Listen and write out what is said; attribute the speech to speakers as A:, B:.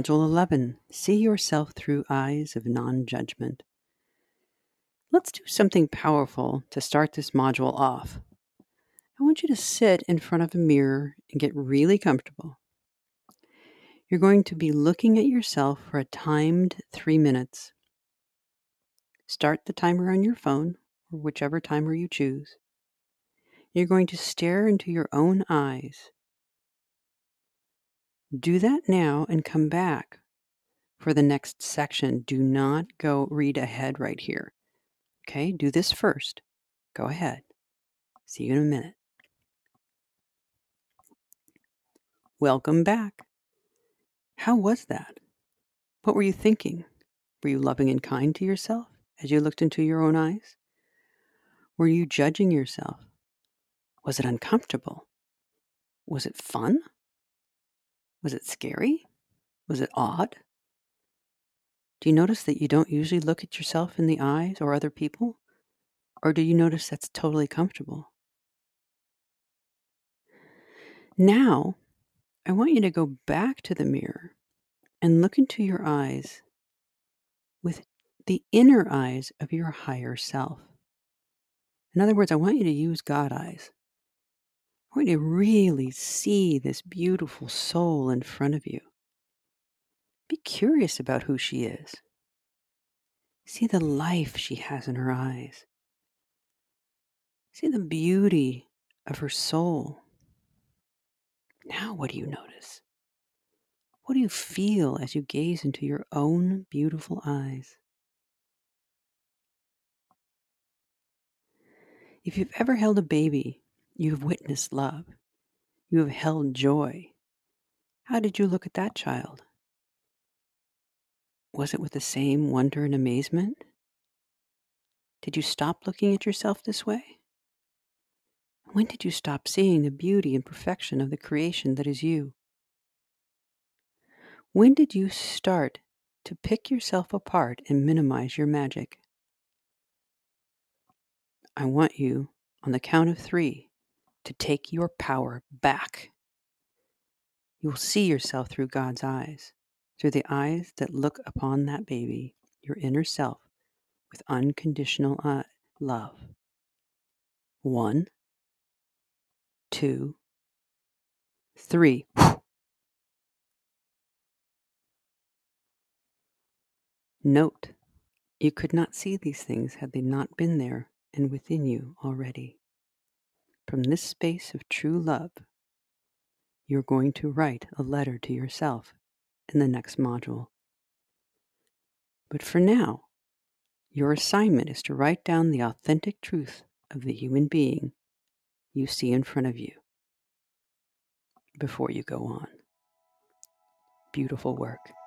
A: Module 11, See Yourself Through Eyes of Non-Judgment. Let's do something powerful to start this module off. I want you to sit in front of a mirror and get really comfortable. You're going to be looking at yourself for a timed 3 minutes. Start the timer on your phone, or whichever timer you choose. You're going to stare into your own eyes. Do that now and come back for the next section. Do not go read ahead right here. Okay, do this first. Go ahead. See you in a minute. Welcome back. How was that? What were you thinking? Were you loving and kind to yourself as you looked into your own eyes? Were you judging yourself? Was it uncomfortable? Was it fun? Was it scary? Was it odd? Do you notice that you don't usually look at yourself in the eyes or other people? Or do you notice that's totally comfortable? Now, I want you to go back to the mirror and look into your eyes with the inner eyes of your higher self. In other words, I want you to use God eyes. I want you to really see this beautiful soul in front of you. Be curious about who she is. See the life she has in her eyes. See the beauty of her soul. Now, what do you notice? What do you feel as you gaze into your own beautiful eyes? If you've ever held a baby, you've witnessed love. You have held joy. How did you look at that child? Was it with the same wonder and amazement? Did you stop looking at yourself this way? When did you stop seeing the beauty and perfection of the creation that is you? When did you start to pick yourself apart and minimize your magic? I want you, on the count of 3, to take your power back. You will see yourself through God's eyes, through the eyes that look upon that baby, your inner self, with unconditional love. 1, 2, 3. Note, you could not see these things had they not been there and within you already. From this space of true love, you're going to write a letter to yourself in the next module. But for now, your assignment is to write down the authentic truth of the human being you see in front of you before you go on. Beautiful work.